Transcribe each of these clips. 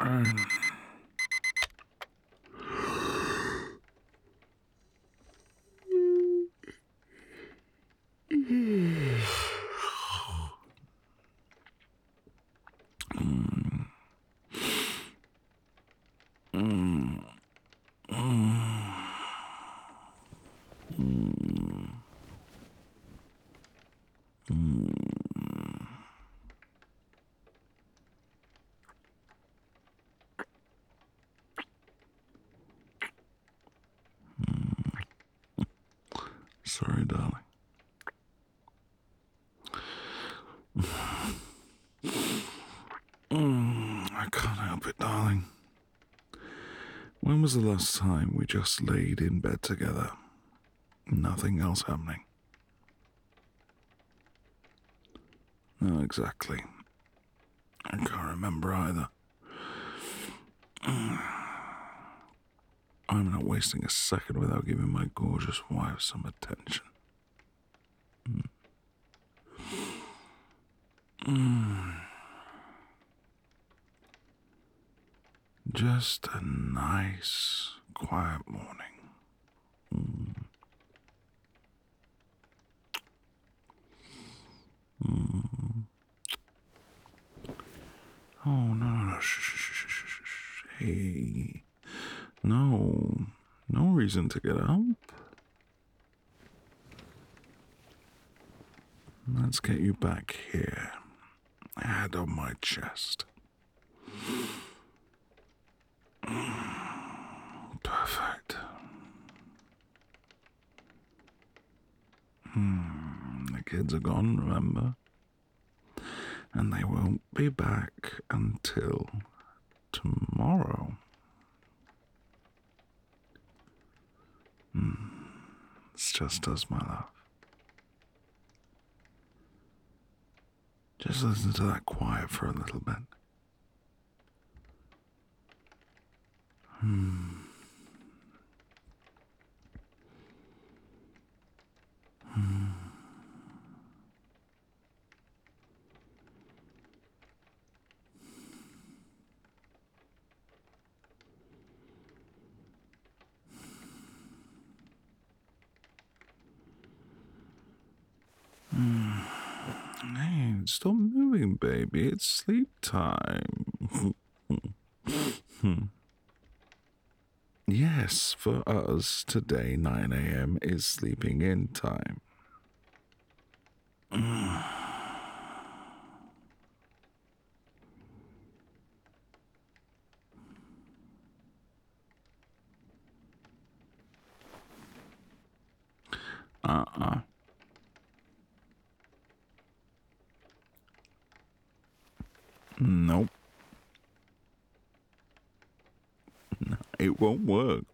Sorry, darling. I can't help it, darling. When was the last time we just laid in bed together? Nothing else happening. No, exactly. I can't remember either. I'm not wasting a second without giving my gorgeous wife some attention. Just a nice, quiet morning. Oh, no. Shh. Hey. No. No reason to get up. Let's get you back here. Head on my chest. Perfect. The kids are gone, remember? And they won't be back until tomorrow. It's just us, my love. Just listen to that quiet for a little bit. Hey, stop moving, baby. It's sleep time. Yes, for us, today 9 a.m. is sleeping in time. Nope. No, it won't work.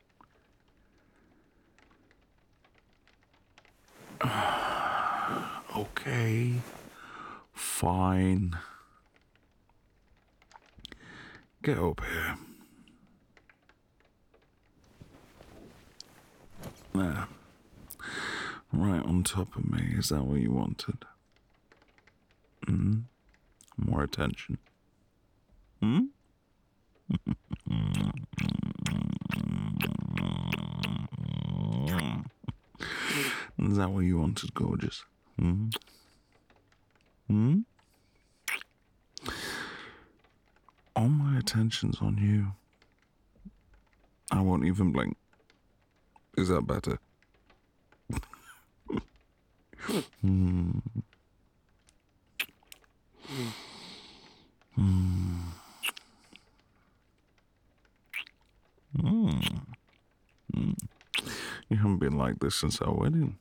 Okay. Fine. Get up here. There. Right on top of me. Is that what you wanted? More attention. Is that what you wanted, gorgeous? All my attention's on you. I won't even blink. Is that better? You haven't been like this since our wedding.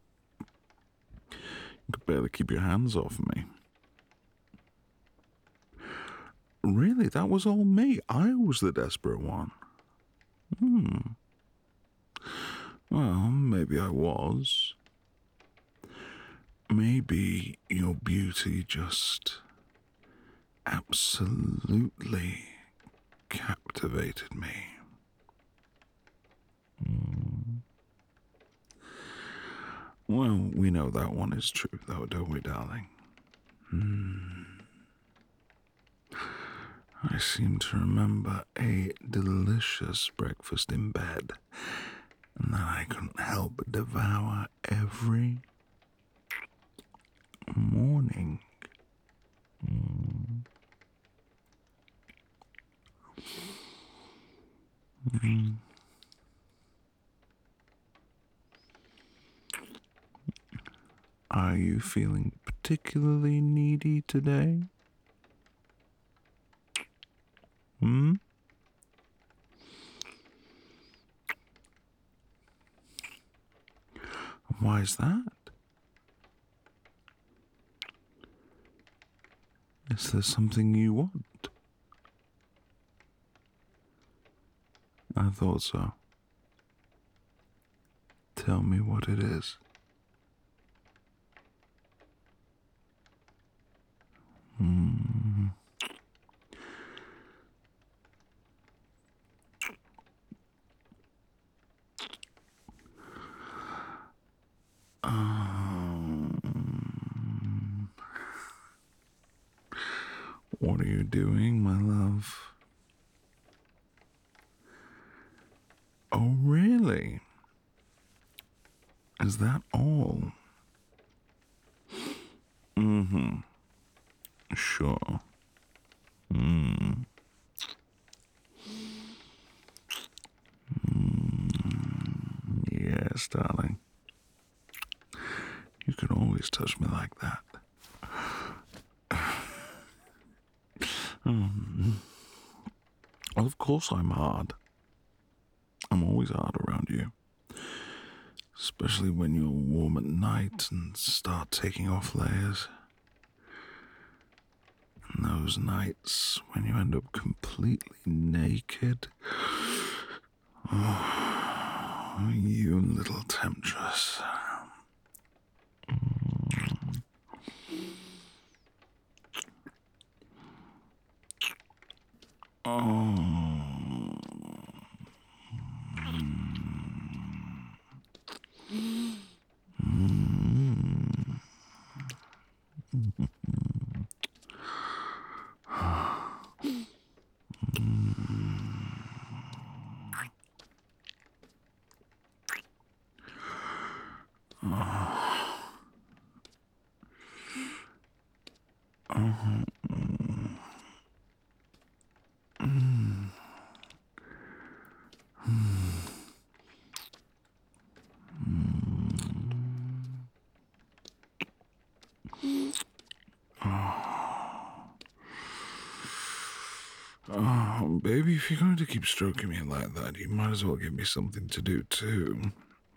You could barely keep your hands off me. Really, that was all me. I was the desperate one. Well, maybe I was. Maybe your beauty just absolutely captivated me. Well, we know that one is true, though, don't we, darling? I seem to remember a delicious breakfast in bed, and that I couldn't help but devour every morning. Mm. Mm. Are you feeling particularly needy today? Hmm? Why is that? Is there something you want? I thought so. Tell me what it is. Mm. What are you doing, my love? Oh, really? Is that all? Mm-hmm. Sure. Mm. Yes, darling. You can always touch me like that. Well, of course I'm hard. I'm always hard around you. Especially when you're warm at night and start taking off layers. And those nights when you end up completely naked. Oh, you little temptress. Oh. Oh, baby, if you're going to keep stroking me like that, you might as well give me something to do too.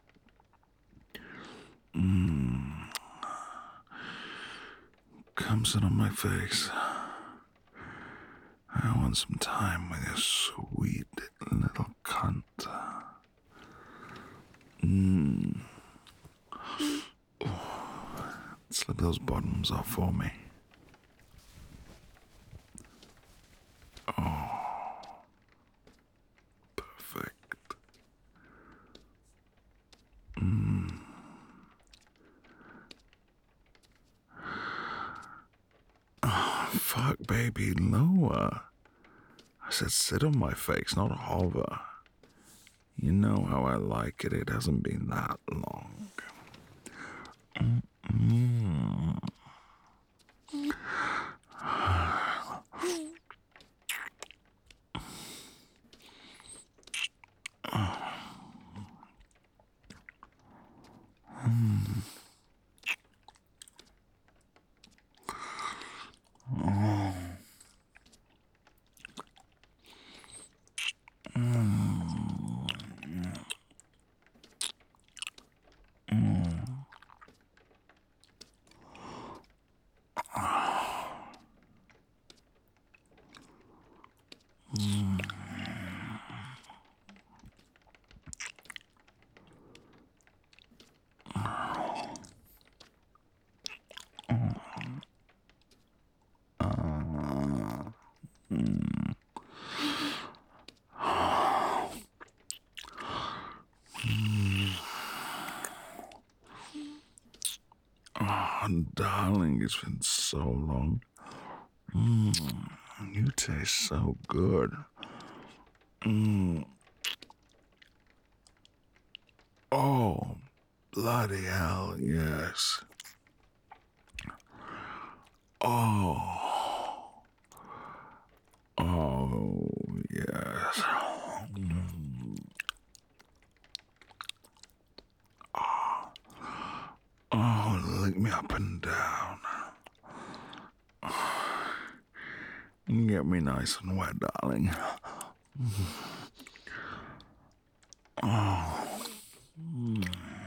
Come sit on my face. I want some time with your sweet little cunt. Slip those bottoms off for me. Perfect. Fuck, baby, lower. I said sit on my face, not hover. You know how I like it. It hasn't been that long. Oh, darling, it's been so long. You taste so good. Mm. Oh, bloody hell, yes. Oh, oh, yes. Mm. Oh, lick me up and down. Get me nice and wet, darling. Oh. Mm.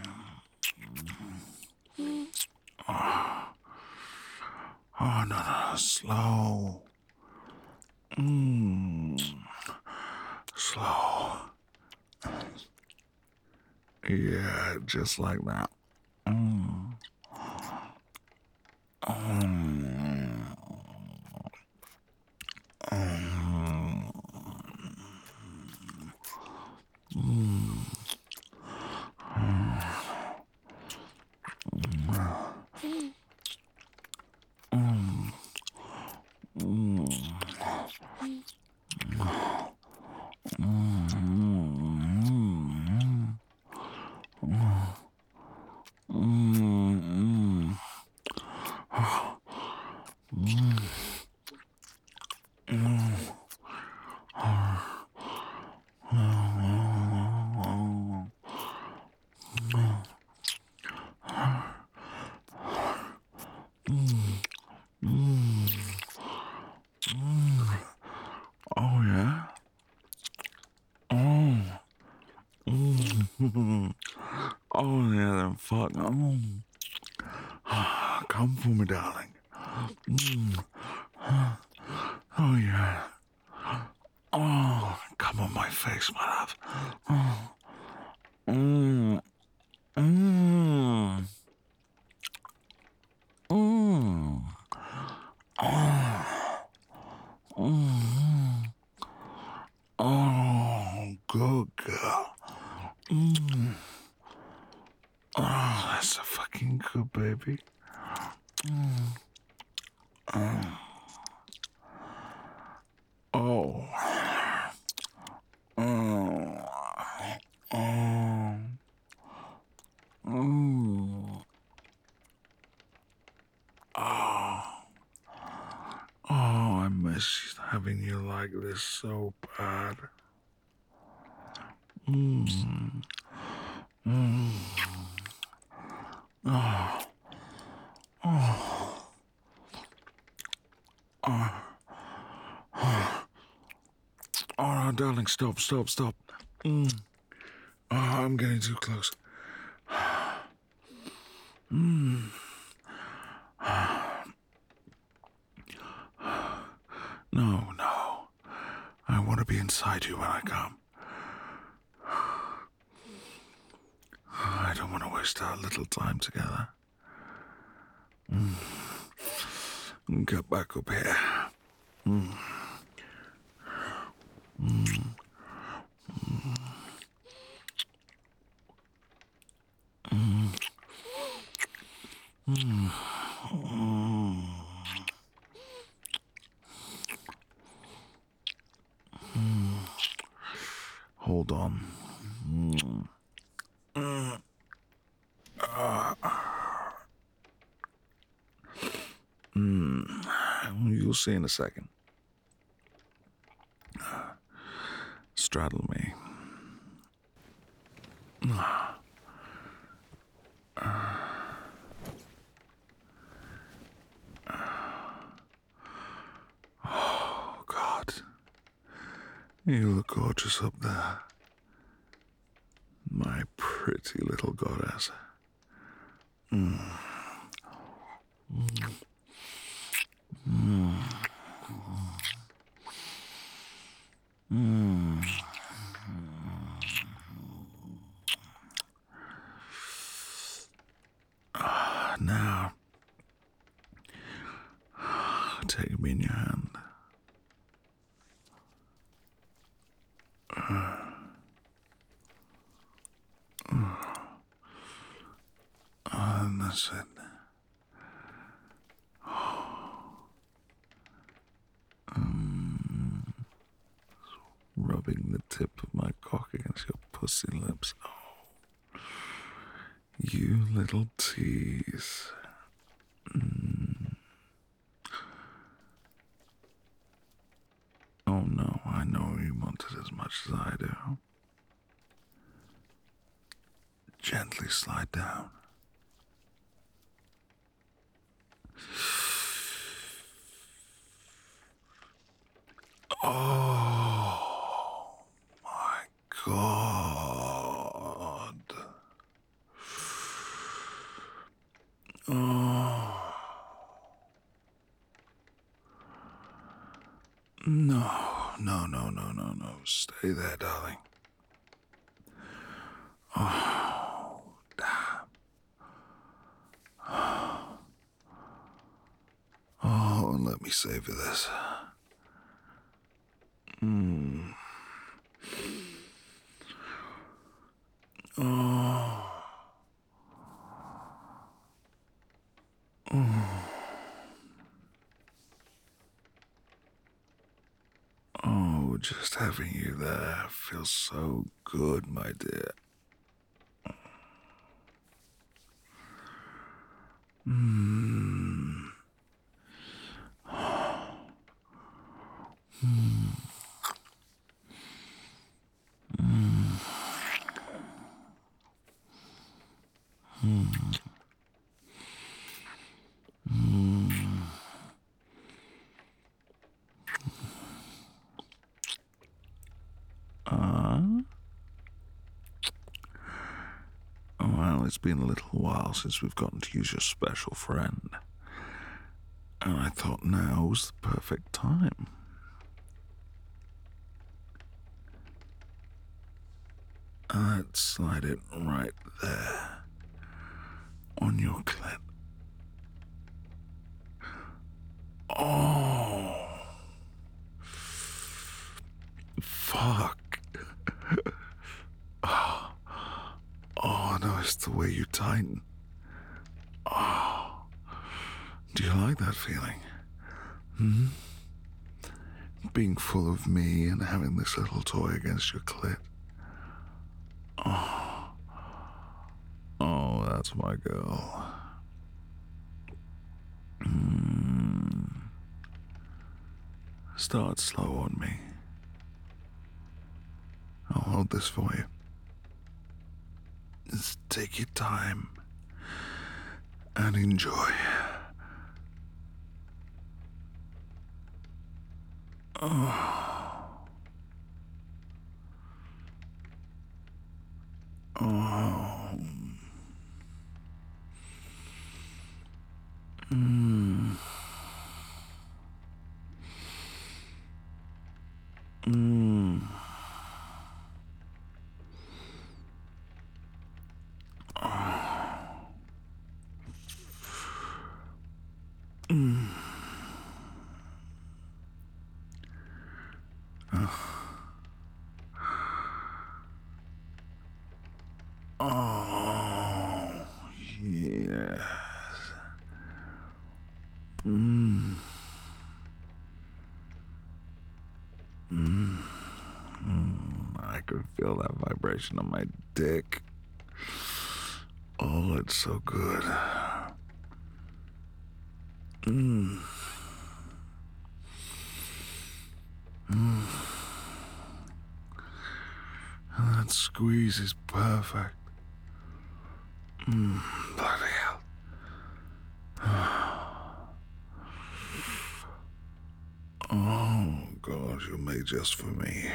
Oh, no, no, slow. Slow. Yeah, just like that. Mm. Mm. Mm. Mm. Mm. Mm. Oh, yeah? Oh. Oh, yeah, then fuck. Oh. Come for me, darling. Oh, yeah. Oh, come on my face, my love. Oh. Mm. Mm. Mm. Oh. Mm. Oh, good girl. Mm. Oh, that's a fucking good baby. Mm. Oh. Oh. Oh. Oh. Mm. Oh. Oh, I miss having you like this so bad. Mm. Mm. Oh. Oh. Oh. Oh, no, darling, stop, stop, stop. Mm. Oh, I'm getting too close. Mm. No, no. I want to be inside you when I come. I don't want to waste our little time together. Get back up here. Mm. Mm. Mm. Mm. Mm. Mm. Hold on. Mm. Mm. Mm. You'll see in a second. Straddle me. Oh, God. You look gorgeous up there. My pretty little goddess. Mm. Mm. Mm. Mm. Now, take me in your hand. And that's it. pussy lips. Oh, you little tease. Oh no, I know you want it as much as I do. Gently slide down. Oh my God. Oh. No, no, no, no, no, no. Stay there, darling. Oh, damn. Oh, let me savor this. Oh. Oh, just having you there feels so good, my dear. Mmm. Well, it's been a little while since we've gotten to use your special friend. And I thought now was the perfect time. Let's slide it right there on your clit. Oh, fuck. Oh, no, it's the way you tighten. Oh, do you like that feeling? Being full of me and having this little toy against your clit. Oh, that's my girl. Start slow on me. I'll hold this for you. Just take your time and enjoy. Oh. Oh. Mm. Mm. Mm. Oh, yes. Mm. Mm. I could feel that vibration on my dick. Oh, it's so good. Mm. That squeeze is perfect. Bloody hell. Oh, God, you're made just for me.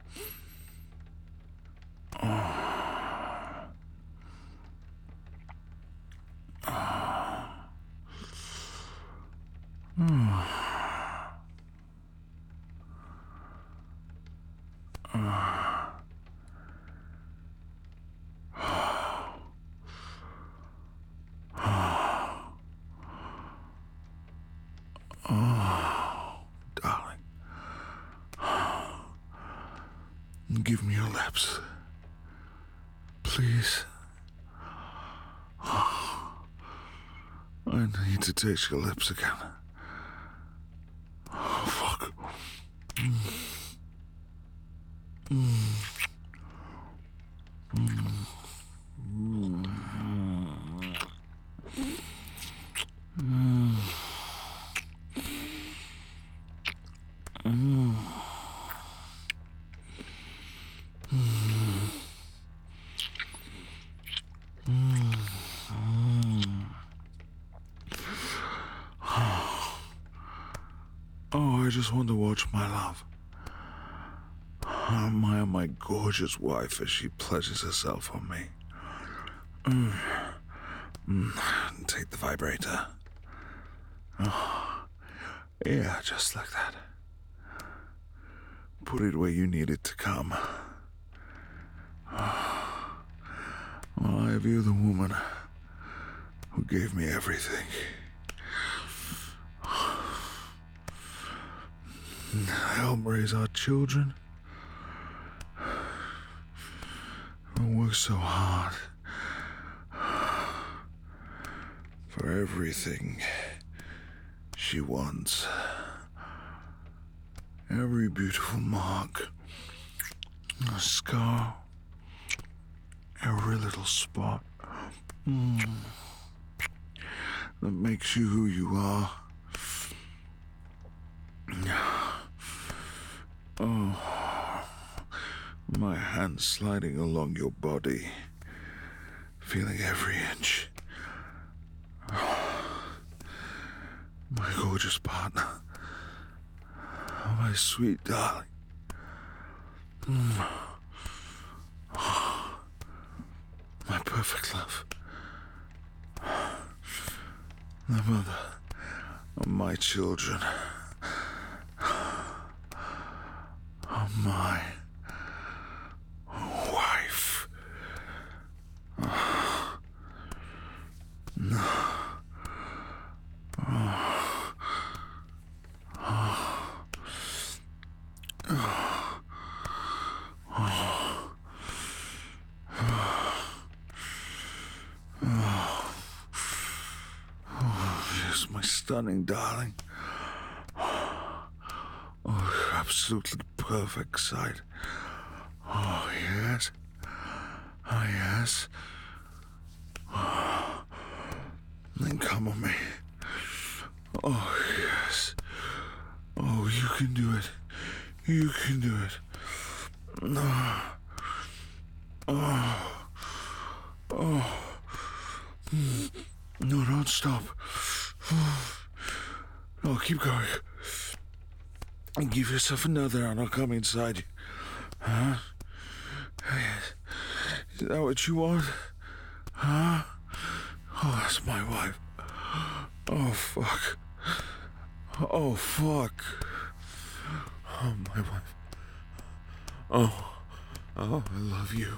Darling, give me your lips. Please. I need to taste your lips again. Oh, fuck. I just want to watch my love. Admire my gorgeous wife as she pleasures herself on me. Take the vibrator. Oh, yeah, just like that. Put it where you need it to come. I have you, the woman who gave me everything. Help raise our children. I work so hard for everything she wants. Every beautiful mark, a scar, every little spot that makes you who you are. Oh, my hand sliding along your body, feeling every inch. My gorgeous partner, my sweet darling. My perfect love. The mother of my children. My wife. Yes, my stunning darling. Oh, absolutely perfect sight. Oh, yes. Oh, yes. Then come on me. Oh, yes. Oh, you can do it. You can do it. Oh. Oh. Oh. No, don't stop. No, keep going. And give yourself another and I'll come inside you. Huh? Is that what you want? Huh? Oh, that's my wife. Oh, fuck. Oh, fuck. Oh, my wife. Oh, I love you.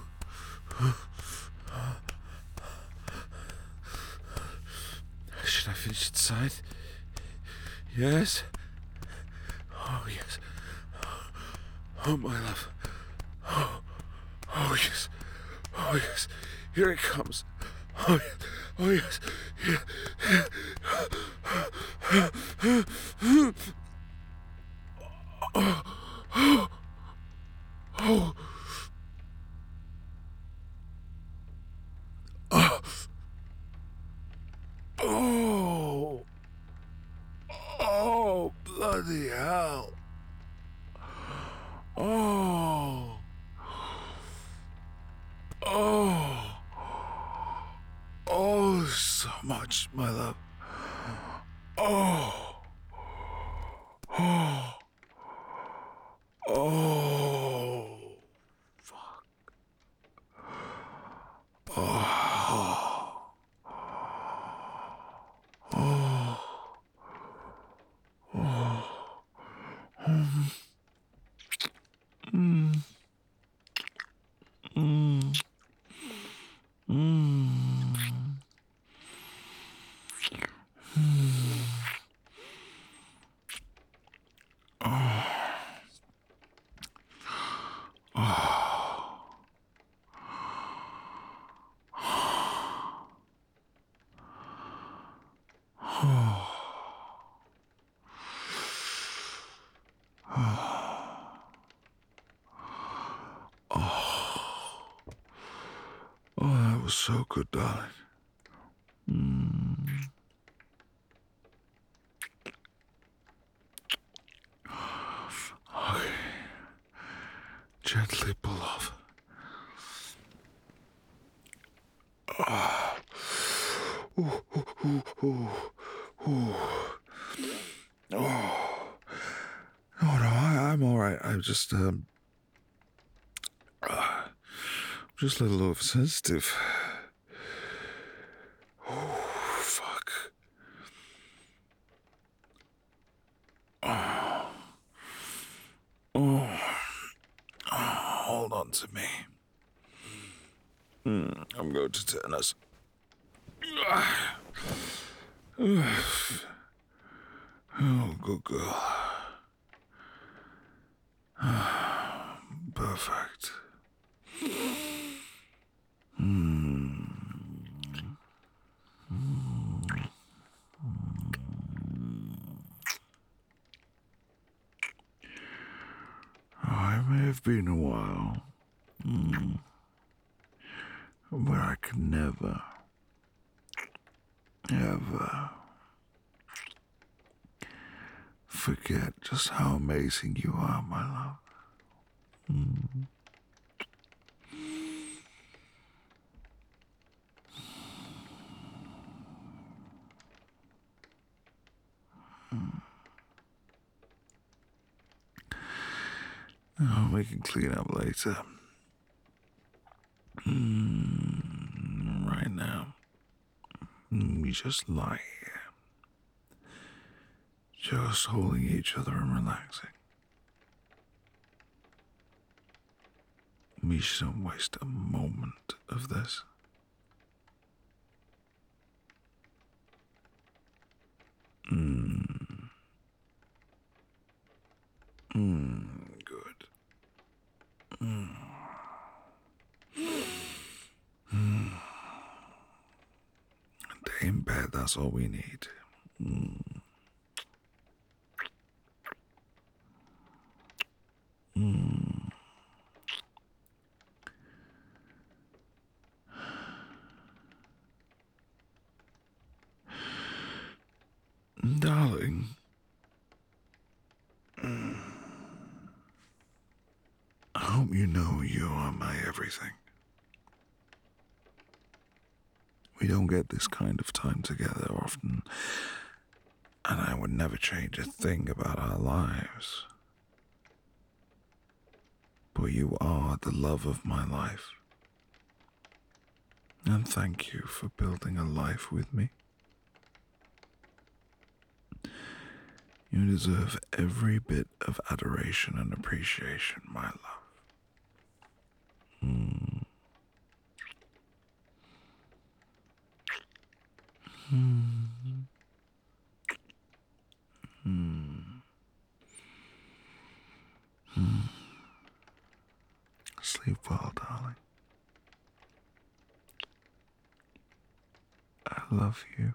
Should I finish inside? Yes? Oh, yes. Oh, my love. Oh, yes. Oh, yes. Here it comes. Oh, yes. Oh, yes. Yeah. Oh. Oh. Oh. Oh. Oh, bloody hell. Oh. Oh. Oh, so much, my love. Oh. Oh. Oh. Fuck. Oh. Oh. Oh. Mm. Mm. Mm. Mm. Oh. Oh. Oh. Oh, that was so good, darling. Mm. Okay. Gently pull off. Ooh, ooh, ooh, ooh, ooh. Oh. I'm all right. Just a little oversensitive. Oh, fuck. Oh, oh, hold on to me. I'm going to turn us. Oh, good girl. Perfect. Oh, it may have been a while, but I can never, ever forget just how amazing you are, my love. Oh, we can clean up later. Right now, we just lie here, just holding each other and relaxing. We shouldn't waste a moment of this. Good. A day in bed, that's all we need. Darling, I hope you know you are my everything. We don't get this kind of time together often, and I would never change a thing about our lives. But you are the love of my life. And thank you for building a life with me. You deserve every bit of adoration and appreciation, my love. Sleep well, darling. I love you.